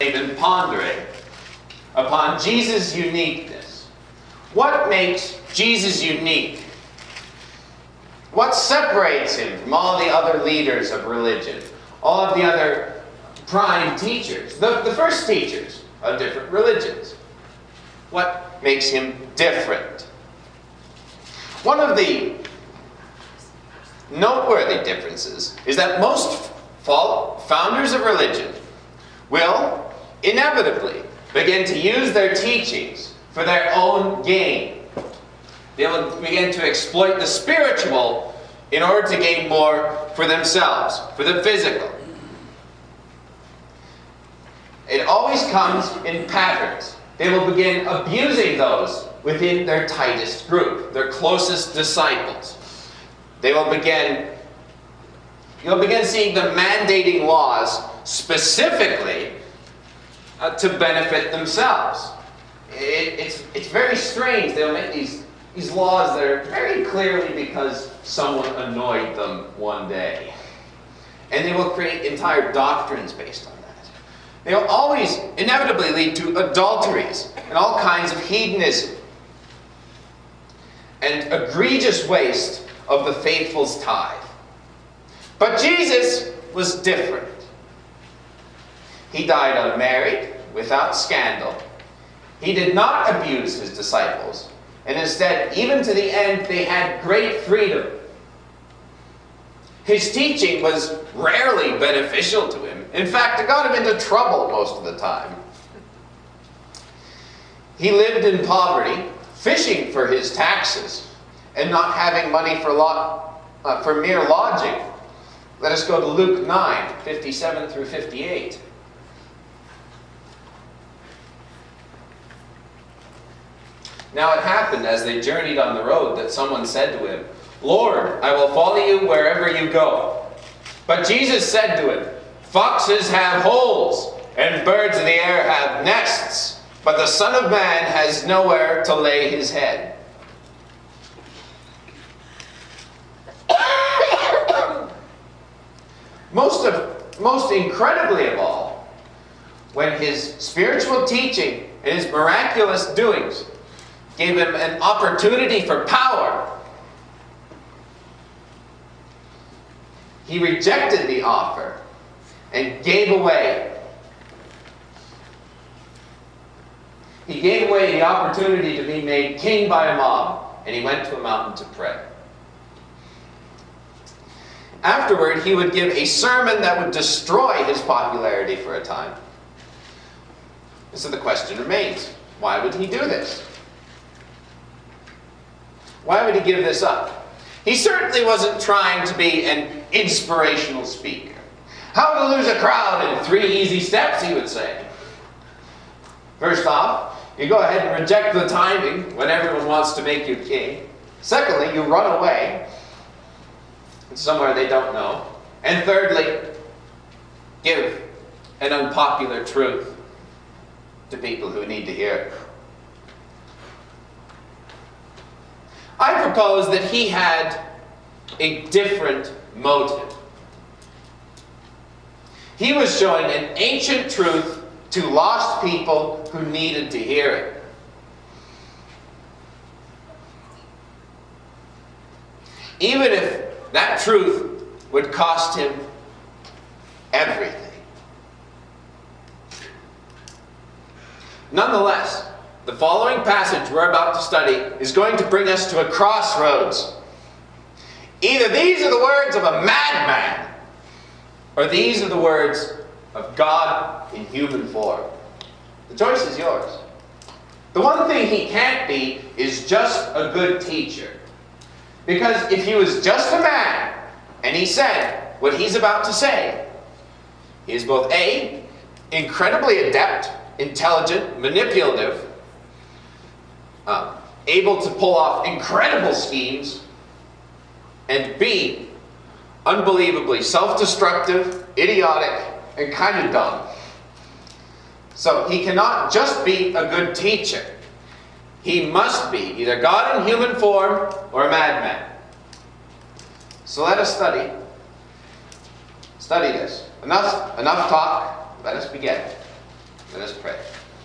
we've been pondering upon Jesus' uniqueness. What makes Jesus unique? What separates him from all the other leaders of religion? All of the other prime teachers, the first teachers of different religions. What makes him different? One of the noteworthy differences is that most founders of religion will inevitably begin to use their teachings for their own gain. They will begin to exploit the spiritual in order to gain more for themselves, for the physical. It always comes in patterns. They will begin abusing those within their tightest group, their closest disciples. You'll begin seeing them mandating laws specifically to benefit themselves. It's very strange. They'll make these laws that are very clearly because someone annoyed them one day. And they will create entire doctrines based on that. They will always inevitably lead to adulteries and all kinds of hedonism and egregious waste of the faithful's tithe. But Jesus was different. He died unmarried, without scandal. He did not abuse his disciples, and instead, even to the end, they had great freedom. His teaching was rarely beneficial to him. In fact, it got him into trouble most of the time. He lived in poverty, fishing for his taxes, and not having money for mere lodging. Let us go to Luke 9, 57 through 58. Now it happened as they journeyed on the road that someone said to him, "Lord, I will follow you wherever you go." But Jesus said to him, "Foxes have holes, and birds of the air have nests, but the Son of Man has nowhere to lay his head." Most incredibly of all, when his spiritual teaching and his miraculous doings gave him an opportunity for power, he rejected the offer and gave away. He gave away the opportunity to be made king by a mob, and he went to a mountain to pray. Afterward, he would give a sermon that would destroy his popularity for a time. So the question remains, why would he do this? Why would he give this up? He certainly wasn't trying to be an inspirational speaker. How to lose a crowd in 3 easy steps, he would say. First off, you go ahead and reject the timing when everyone wants to make you king. Secondly, you run away somewhere they don't know. And thirdly, give an unpopular truth to people who need to hear it. I propose that he had a different motive. He was showing an ancient truth to lost people who needed to hear it. Even if that truth would cost him everything. Nonetheless, the following passage we're about to study is going to bring us to a crossroads. Either these are the words of a madman, or these are the words of God in human form. The choice is yours. The one thing he can't be is just a good teacher. Because if he was just a man, and he said what he's about to say, he is both A, incredibly adept, intelligent, manipulative, able to pull off incredible schemes, and B, unbelievably self-destructive, idiotic, and kind of dumb. So he cannot just be a good teacher. He must be either God in human form or a madman. So let us study this. Enough talk. Let us begin. Let us pray.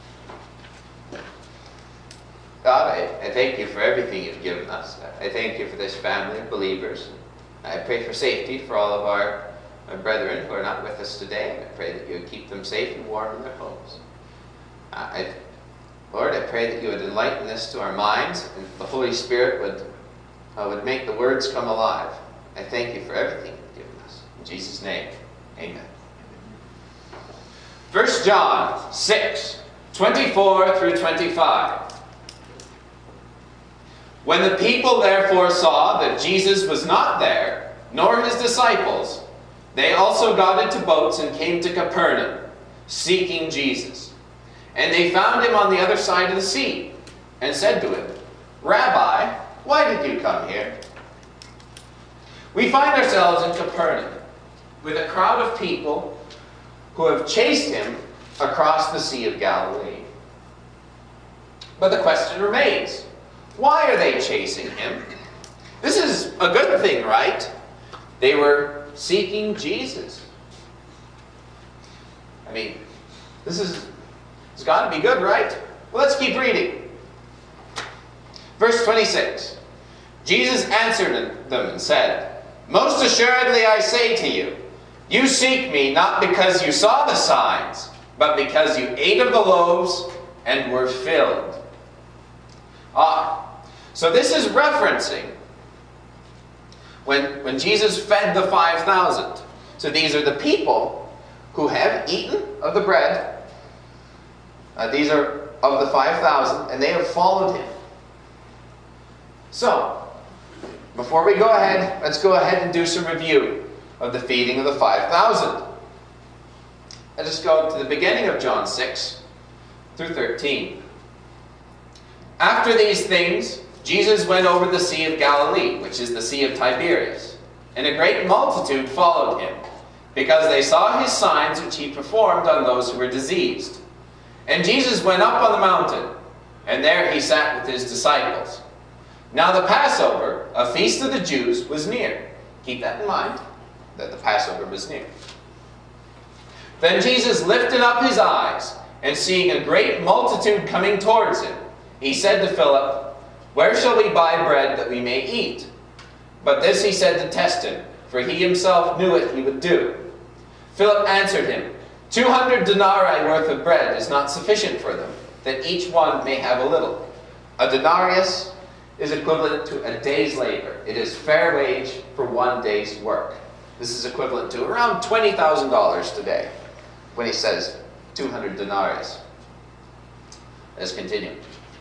God, I thank you for everything you've given us. I thank you for this family of believers. I pray for safety for all of our brethren who are not with us today. I pray that you would keep them safe and warm in their homes. Lord, I pray that you would enlighten this to our minds, and the Holy Spirit would make the words come alive. I thank you for everything you've given us. In Jesus' name, amen. 1 John 6, 24 through 25. When the people therefore saw that Jesus was not there, nor his disciples, they also got into boats and came to Capernaum, seeking Jesus. And they found him on the other side of the sea, and said to him, Rabbi, why did you come here? We find ourselves in Capernaum, with a crowd of people who have chased him across the Sea of Galilee. But the question remains, why are they chasing him? This is a good thing, right? They were seeking Jesus. I mean, it's got to be good, right? Well, let's keep reading. Verse 26. Jesus answered them and said, Most assuredly I say to you, you seek me not because you saw the signs, but because you ate of the loaves and were filled. So this is referencing when Jesus fed the 5,000. So these are the people who have eaten of the bread. These are of the 5,000, and they have followed him. So, before we go ahead, let's go ahead and do some review of the feeding of the 5,000. Let us go to the beginning of John 6 through 13. After these things, Jesus went over the Sea of Galilee, which is the Sea of Tiberias, and a great multitude followed him, because they saw his signs which he performed on those who were diseased. And Jesus went up on the mountain, and there he sat with his disciples. Now the Passover, a feast of the Jews, was near. Keep that in mind, that the Passover was near. Then Jesus lifted up his eyes, and seeing a great multitude coming towards him, he said to Philip, Where shall we buy bread that we may eat? But this he said to test him, for he himself knew what he would do. Philip answered him, 200 denarii worth of bread is not sufficient for them, that each one may have a little. A denarius is equivalent to a day's labor. It is fair wage for 1 day's work. This is equivalent to around $20,000 today, when he says 200 denarii. Let's continue.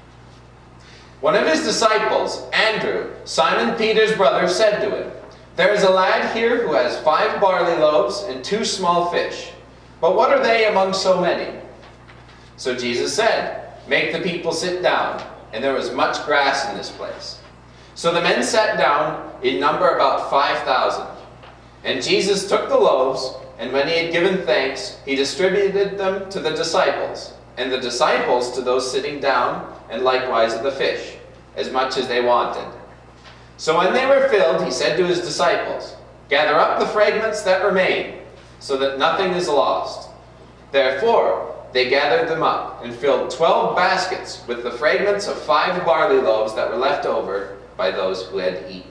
One of his disciples, Andrew, Simon Peter's brother, said to him, There is a lad here who has 5 barley loaves and 2 small fish. But what are they among so many? So Jesus said, Make the people sit down. And there was much grass in this place. So the men sat down, in number about 5,000. And Jesus took the loaves, and when he had given thanks, he distributed them to the disciples, and the disciples to those sitting down, and likewise of the fish, as much as they wanted. So when they were filled, he said to his disciples, Gather up the fragments that remain, so that nothing is lost. Therefore, they gathered them up, and filled 12 baskets with the fragments of 5 barley loaves that were left over by those who had eaten.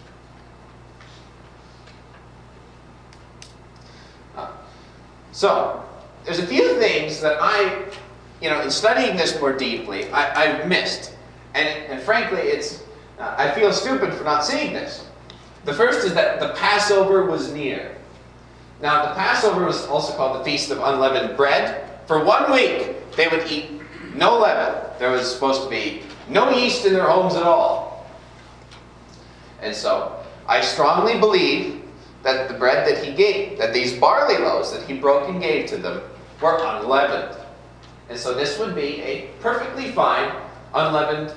So, there's a few things that in studying this more deeply, I've missed. And frankly, I feel stupid for not seeing this. The first is that the Passover was near. Now, the Passover was also called the Feast of Unleavened Bread. For 1 week, they would eat no leaven. There was supposed to be no yeast in their homes at all. And so, I strongly believe that the bread that he gave, that these barley loaves that he broke and gave to them, were unleavened. And so this would be a perfectly fine, unleavened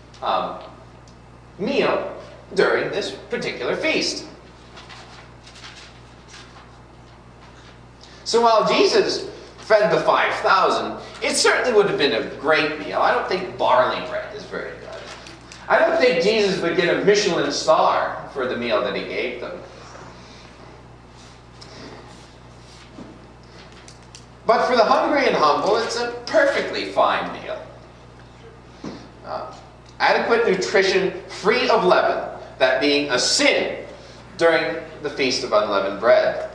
meal during this particular feast. So while Jesus fed the 5,000, it certainly would have been a great meal. I don't think barley bread is very good. I don't think Jesus would get a Michelin star for the meal that he gave them. But for the hungry and humble, it's a perfectly fine meal. Adequate nutrition, free of leaven, that being a sin during the Feast of Unleavened Bread.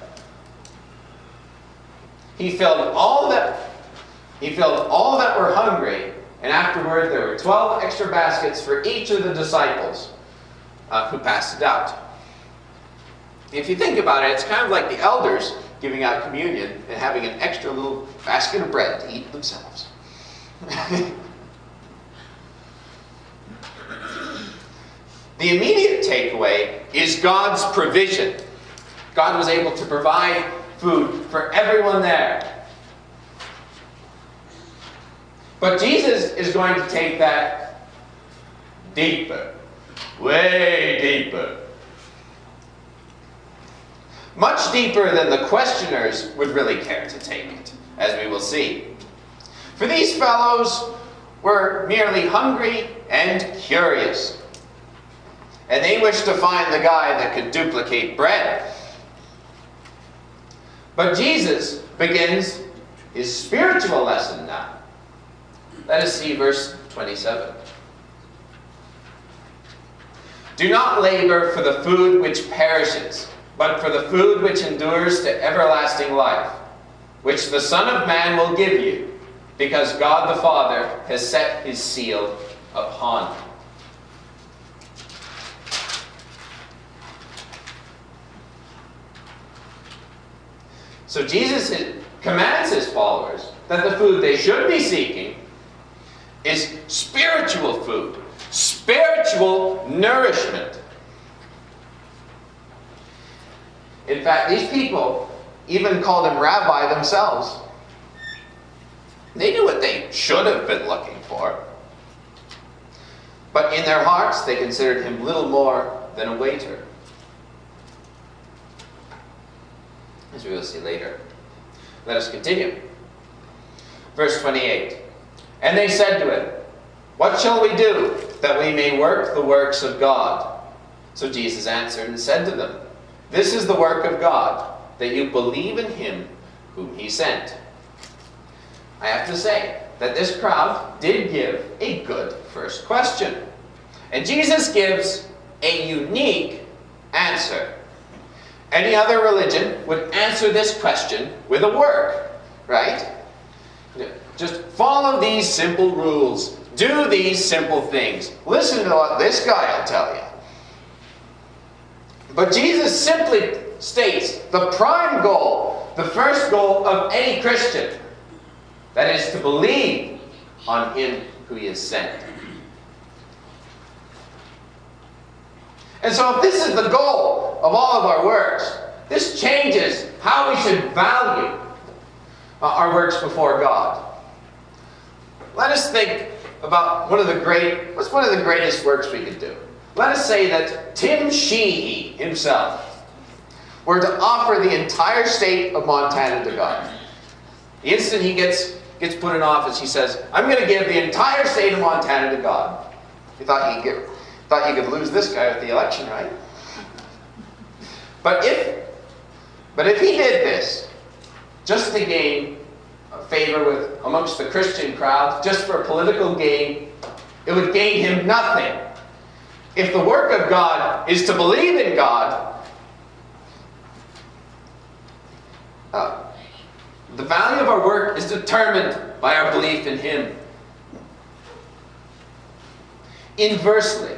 He filled all that were hungry, and afterward there were 12 extra baskets for each of the disciples who passed it out. If you think about it, it's kind of like the elders giving out communion and having an extra little basket of bread to eat themselves. The immediate takeaway is God's provision. God was able to provide food for everyone there. But Jesus is going to take that deeper, way deeper. Much deeper than the questioners would really care to take it, as we will see. For these fellows were merely hungry and curious. And they wished to find the guy that could duplicate bread. But Jesus begins his spiritual lesson now. Let us see verse 27. Do not labor for the food which perishes, but for the food which endures to everlasting life, which the Son of Man will give you, because God the Father has set his seal upon it. So Jesus commands his followers that the food they should be seeking is spiritual food, spiritual nourishment. In fact, these people even called him rabbi themselves. They knew what they should have been looking for. But in their hearts, they considered him little more than a waiter. As we will see later. Let us continue. Verse 28. And they said to him, what shall we do that we may work the works of God? So Jesus answered and said to them, this is the work of God, that you believe in him whom he sent. I have to say that this crowd did give a good first question. And Jesus gives a unique answer. Any other religion would answer this question with a work, right? Just follow these simple rules. Do these simple things. Listen to what this guy will tell you. But Jesus simply states the prime goal, the first goal of any Christian. That is to believe on him who he has sent. And so if this is the goal of all of our works, this changes how we should value our works before God. Let us think about what's one of the greatest works we could do. Let us say that Tim Sheehy himself were to offer the entire state of Montana to God. The instant he gets put in office, he says, I'm going to give the entire state of Montana to God. You thought you could lose this guy with the election, right? But if he did this just to gain favor amongst the Christian crowd, just for political gain, it would gain him nothing. If the work of God is to believe in God, the value of our work is determined by our belief in him. Inversely,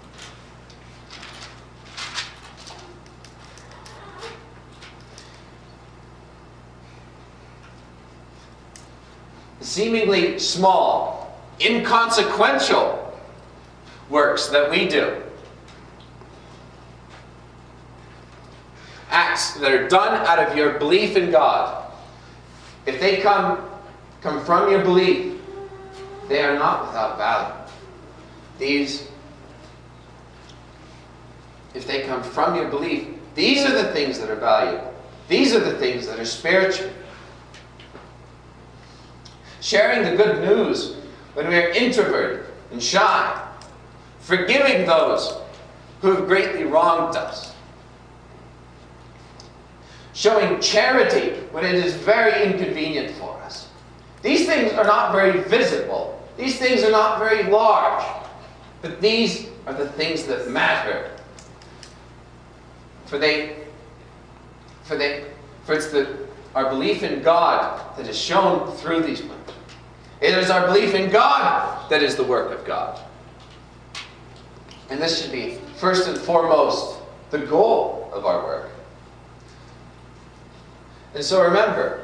seemingly small, inconsequential works that we do, acts that are done out of your belief in God, if they come from your belief, they are not without value. If they come from your belief, these are the things that are valuable. These are the things that are spiritual. Sharing the good news when we are introverted and shy. Forgiving those who have greatly wronged us. showing charity when it is very inconvenient for us. These things are not very visible. These things are not very large. But these are the things that matter. For it's our belief in God that is shown through these ones. It is our belief in God that is the work of God. And this should be first and foremost the goal of our work. And so remember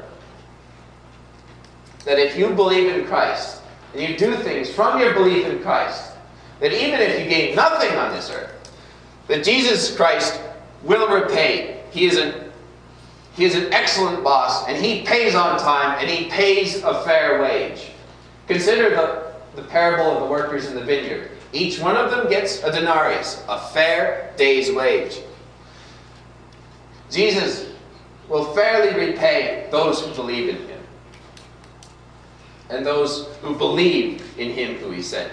that if you believe in Christ and you do things from your belief in Christ, that even if you gain nothing on this earth, that Jesus Christ will repay. He is an excellent boss, and He pays on time, and He pays a fair wage. Consider the parable of the workers in the vineyard. Each one of them gets a denarius, a fair day's wage. Jesus will fairly repay those who believe in Him, and those who believe in Him who He sent.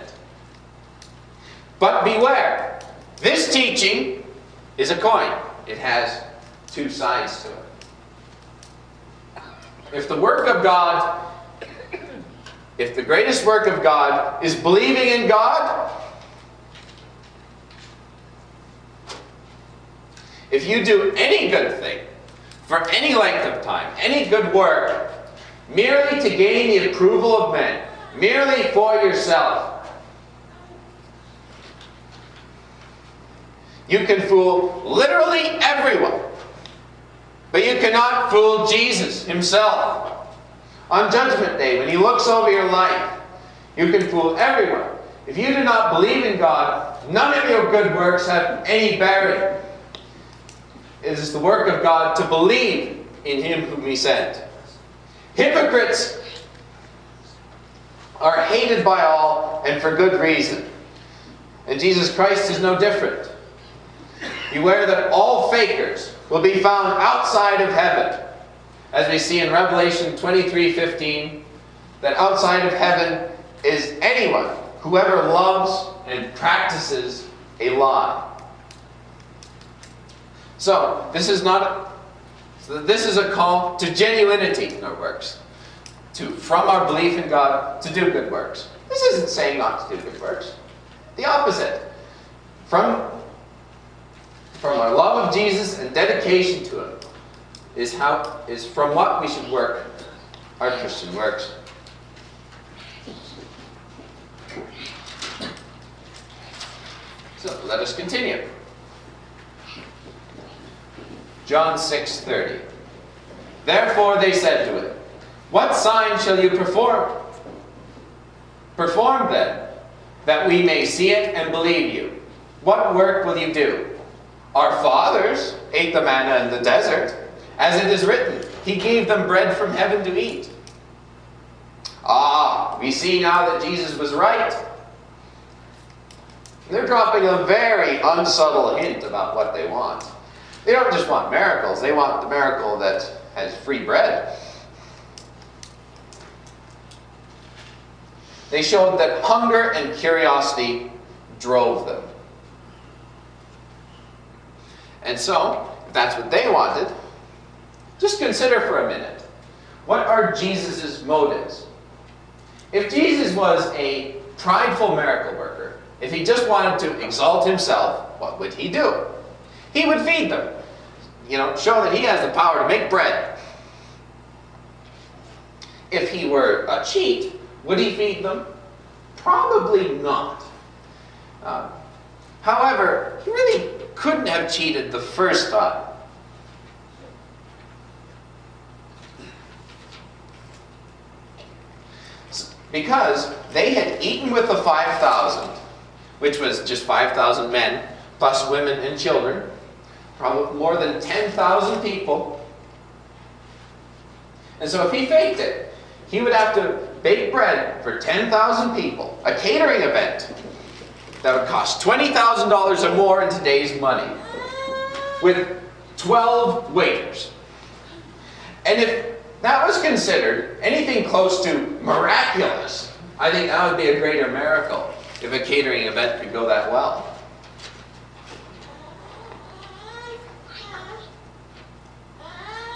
But beware, this teaching is a coin. It has two sides to it. If the work of God, if the greatest work of God is believing in God, if you do any good thing for any length of time, any good work, merely to gain the approval of men, merely for yourself, you can fool literally everyone, but you cannot fool Jesus Himself. On Judgment Day, when He looks over your life, you can fool everyone. If you do not believe in God, none of your good works have any bearing. It is the work of God to believe in Him whom He sent. Hypocrites are hated by all, and for good reason. And Jesus Christ is no different. Beware that all fakers will be found outside of heaven. As we see in Revelation 23:15, that outside of heaven is anyone, whoever loves and practices a lie. So, this is a call to genuinity in our works. From our belief in God, to do good works. This isn't saying not to do good works. The opposite. From our love of Jesus and dedication to Him is from what we should work our Christian works. So let us continue. John 6:30. Therefore they said to Him, what sign shall you perform? Perform then, that we may see it and believe you. What work will you do? Our fathers ate the manna in the desert. As it is written, He gave them bread from heaven to eat. Ah, we see now that Jesus was right. They're dropping a very unsubtle hint about what they want. They don't just want miracles. They want the miracle that has free bread. They showed that hunger and curiosity drove them. And so, if that's what they wanted, just consider for a minute, what are Jesus' motives? If Jesus was a prideful miracle worker, if He just wanted to exalt Himself, what would He do? He would feed them. Show that He has the power to make bread. If He were a cheat, would He feed them? Probably not. However, He really couldn't have cheated the first time. Because they had eaten with the 5,000, which was just 5,000 men, plus women and children, probably more than 10,000 people. And so if He faked it, He would have to bake bread for 10,000 people, a catering event that would cost $20,000 or more in today's money, with 12 waiters. And if that was considered anything close to miraculous, I think that would be a greater miracle if a catering event could go that well.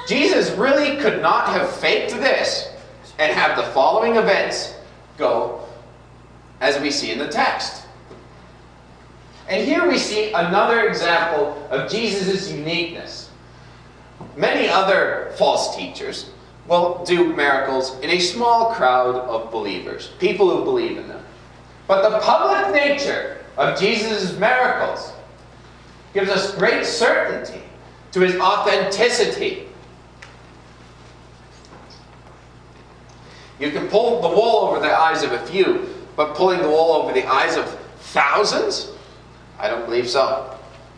Jesus really could not have faked this and have the following events go as we see in the text. And here we see another example of Jesus' uniqueness. Many other false teachers will do miracles in a small crowd of believers, people who believe in them. But the public nature of Jesus' miracles gives us great certainty to his authenticity. You can pull the wool over the eyes of a few, but pulling the wool over the eyes of thousands? I don't believe so.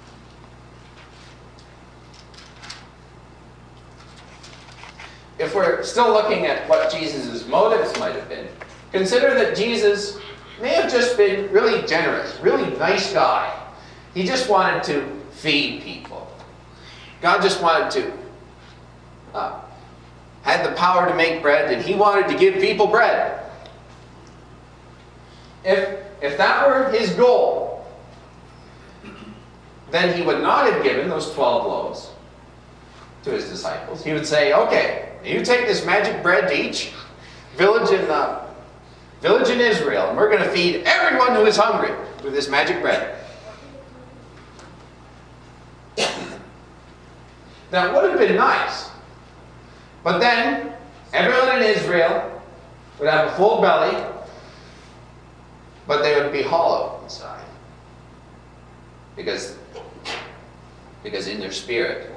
If we're still looking at what Jesus' motives might have been, consider that Jesus may have just been really generous, really nice guy. He just wanted to feed people. God just wanted to, had the power to make bread, and he wanted to give people bread. If that were his goal, then he would not have given those 12 loaves to his disciples. He would say, okay, you take this magic bread to each village in Israel, and we're going to feed everyone who is hungry with this magic bread. That would have been nice. But then, everyone in Israel would have a full belly, but they would be hollow inside. Because in their spirit,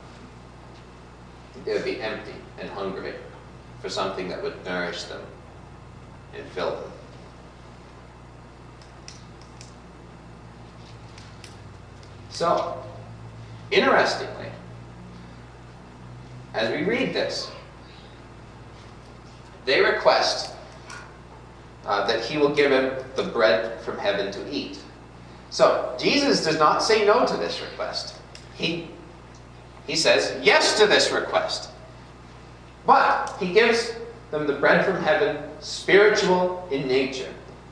they would be empty and hungry for something that would nourish them and fill them. So, interestingly, as we read this, they request that he will give him the bread from heaven to eat. So, Jesus does not say no to this request. He says yes to this request. But he gives them the bread from heaven, spiritual in nature.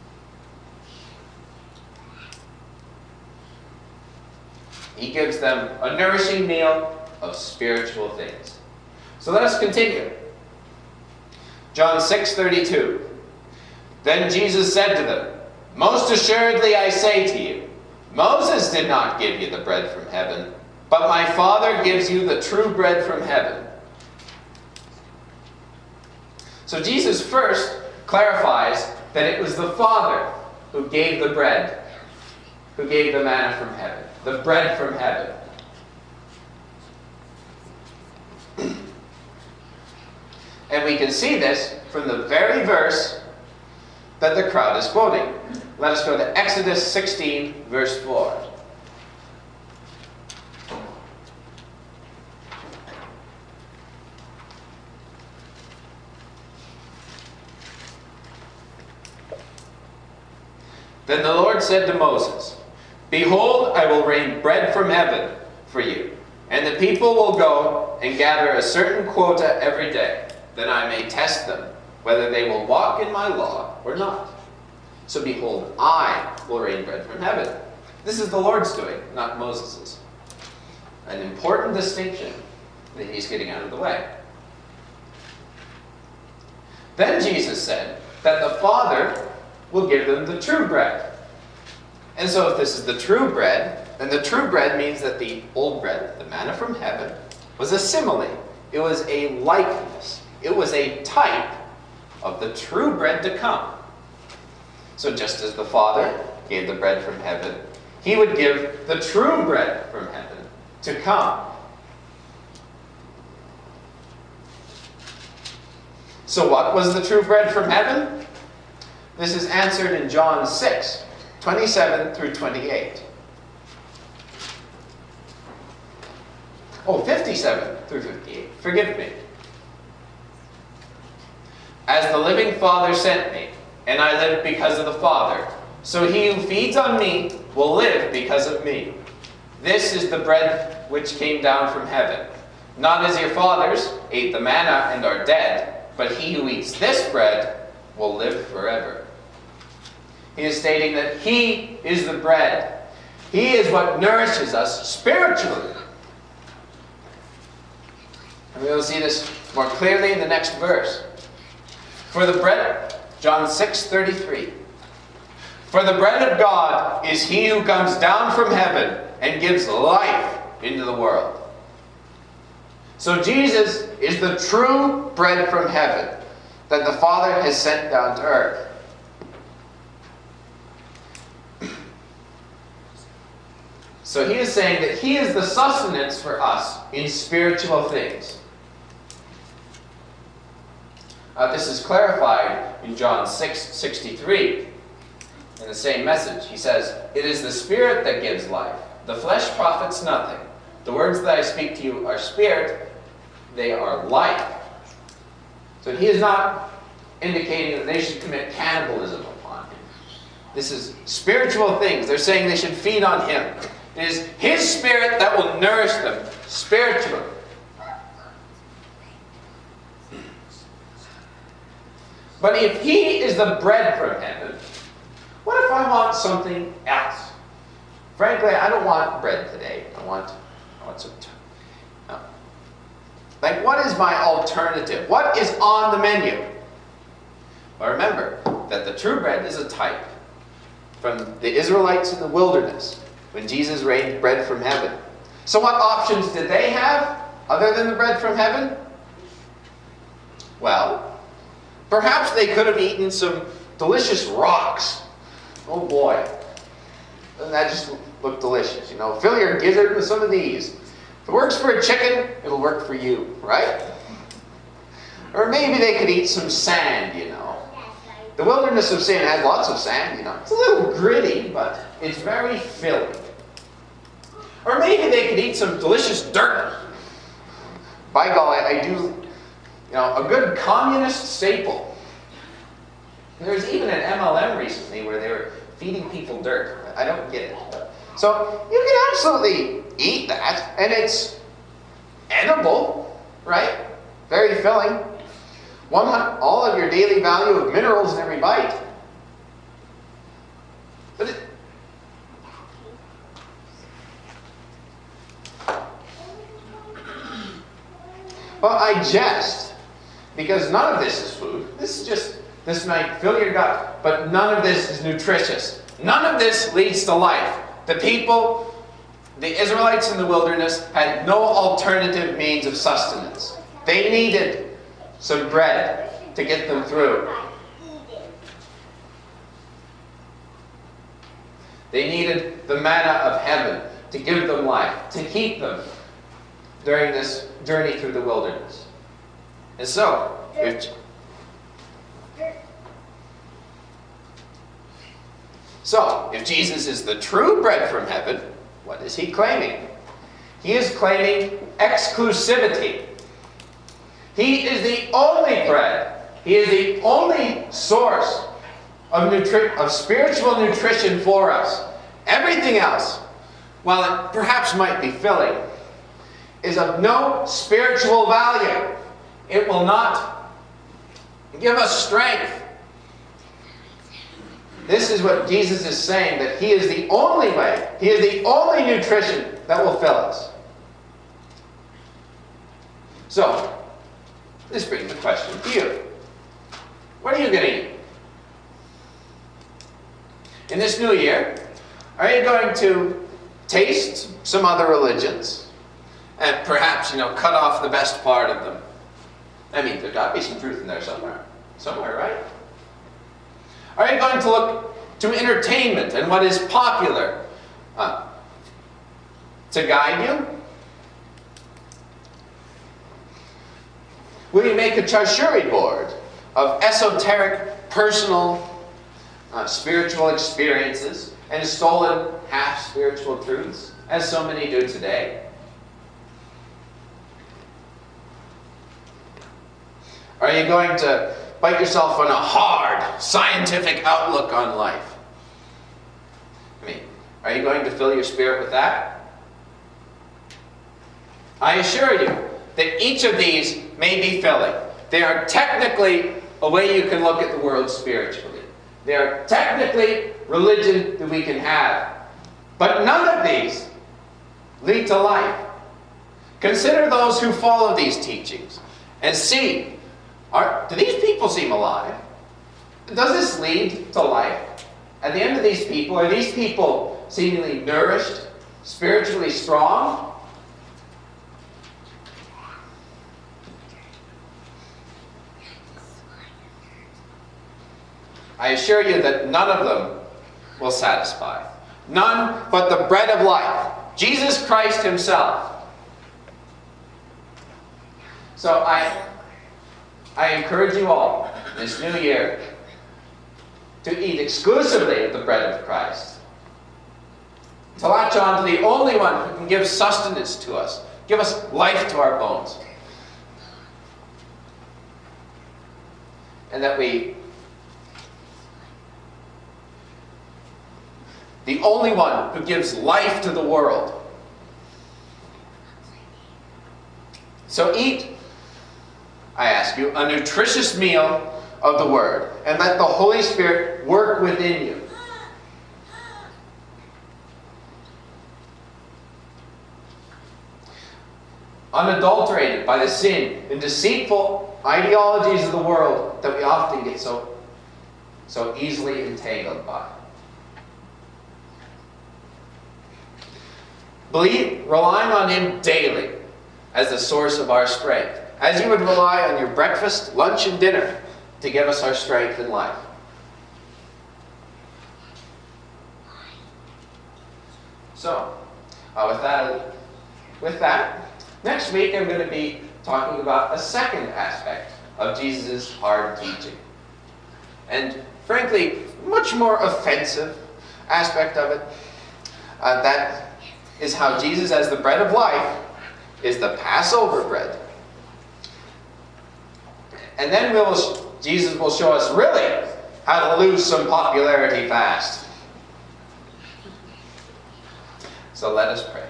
He gives them a nourishing meal of spiritual things. So let us continue. John 6:32. Then Jesus said to them, most assuredly I say to you, Moses did not give you the bread from heaven, but my Father gives you the true bread from heaven. So Jesus first clarifies that it was the Father who gave the bread, who gave the manna from heaven, the bread from heaven. And we can see this from the very verse that the crowd is quoting. Let us go to Exodus 16, verse 4. Then the Lord said to Moses, behold, I will rain bread from heaven for you, and the people will go and gather a certain quota every day, that I may test them, whether they will walk in my law or not. So behold, I will rain bread from heaven. This is the Lord's doing, not Moses's. An important distinction that he's getting out of the way. Then Jesus said that the Father will give them the true bread. And so if this is the true bread, then the true bread means that the old bread, the manna from heaven, was a simile. It was a likeness. It was a type of the true bread to come. So just as the Father gave the bread from heaven, he would give the true bread from heaven to come. So what was the true bread from heaven? This is answered in John 6, 27 through 28. 57 through 58. Forgive me. As the living Father sent me, and I live because of the Father, so he who feeds on me will live because of me. This is the bread which came down from heaven. Not as your fathers ate the manna and are dead, but he who eats this bread will live forever. He is stating that he is the bread. He is what nourishes us spiritually. And we will see this more clearly in the next verse. For the bread, John 6:33. For the bread of God is he who comes down from heaven and gives life into the world. So Jesus is the true bread from heaven that the Father has sent down to earth. So he is saying that he is the sustenance for us in spiritual things. This is clarified in John 6:63. In the same message, he says, "It is the Spirit that gives life. The flesh profits nothing. The words that I speak to you are spirit, they are life." So he is not indicating that they should commit cannibalism upon him. This is spiritual things. They're saying they should feed on him. It is his Spirit that will nourish them spiritually. But if he is the bread from heaven, what if I want something else? Frankly, I don't want bread today. I want some. Like, what is my alternative? What is on the menu? Well, remember that the true bread is a type from the Israelites in the wilderness when Jesus rained bread from heaven. So what options did they have other than the bread from heaven? Well, perhaps they could have eaten some delicious rocks. Oh boy, doesn't that just look delicious? You know, fill your gizzard with some of these. If it works for a chicken, it'll work for you, right? Or maybe they could eat some sand, you know. The wilderness of sin has lots of sand, you know. It's a little gritty, but it's very filling. Or maybe they could eat some delicious dirt. By golly, I do, you know, a good communist staple. There's even an MLM recently where they were feeding people dirt. I don't get it. So you can absolutely eat that, and it's edible, right? Very filling. All of your daily value of minerals in every bite. But I jest, because none of this is food. This might fill your gut, but none of this is nutritious. None of this leads to life. The people, the Israelites in the wilderness, had no alternative means of sustenance. They needed some bread to get them through. They needed the manna of heaven to give them life, to keep them during this journey through the wilderness. And so, if Jesus is the true bread from heaven, what is he claiming? He is claiming exclusivity. He is the only bread. He is the only source of spiritual nutrition for us. Everything else, while it perhaps might be filling, is of no spiritual value. It will not give us strength. This is what Jesus is saying, that he is the only way, he is the only nutrition that will fill us. So, this brings the question to you. What are you going to eat? In this new year, are you going to taste some other religions and perhaps, cut off the best part of them? I mean, there's got to be some truth in there somewhere. Somewhere, right? Are you going to look to entertainment and what is popular to guide you? Will you make a charcuterie board of esoteric, personal, spiritual experiences and stolen half-spiritual truths, as so many do today? Are you going to bite yourself on a hard, scientific outlook on life? I mean, are you going to fill your spirit with that? I assure you that each of these may be filling. They are technically a way you can look at the world spiritually. They are technically religion that we can have. But none of these lead to life. Consider those who follow these teachings and see, do these people seem alive? Does this lead to life? At the end of these people, are these people seemingly nourished, spiritually strong? I assure you that none of them will satisfy. None but the bread of life, Jesus Christ himself. So I encourage you all this new year to eat exclusively of the bread of Christ. To latch on to the only one who can give sustenance to us, give us life to our bones. And that the only one who gives life to the world. So eat, I ask you, a nutritious meal of the Word, and let the Holy Spirit work within you. Unadulterated by the sin and deceitful ideologies of the world that we often get so easily entangled by. Relying on Him daily as the source of our strength, as you would rely on your breakfast, lunch, and dinner to give us our strength in life. So, with that, next week I'm going to be talking about a second aspect of Jesus' hard teaching. And frankly, much more offensive aspect of it. That is how Jesus, as the bread of life, is the Passover bread. And then Jesus will show us really how to lose some popularity fast. So let us pray.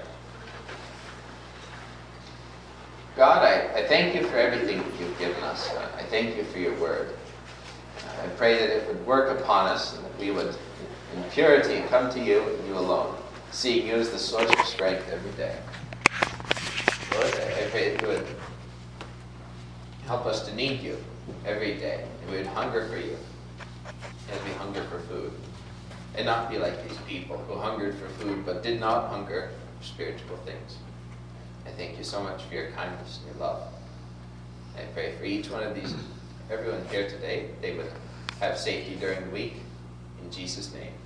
God, I thank you for everything that you've given us. I thank you for your word. I pray that it would work upon us and that we would, in purity, come to you and you alone, seeing you as the source of strength every day. Lord, I pray that you would help us to need you every day. And we would hunger for you as we hunger for food. And not be like these people who hungered for food but did not hunger for spiritual things. I thank you so much for your kindness and your love. I pray for each one of these, everyone here today, they would have safety during the week. In Jesus' name.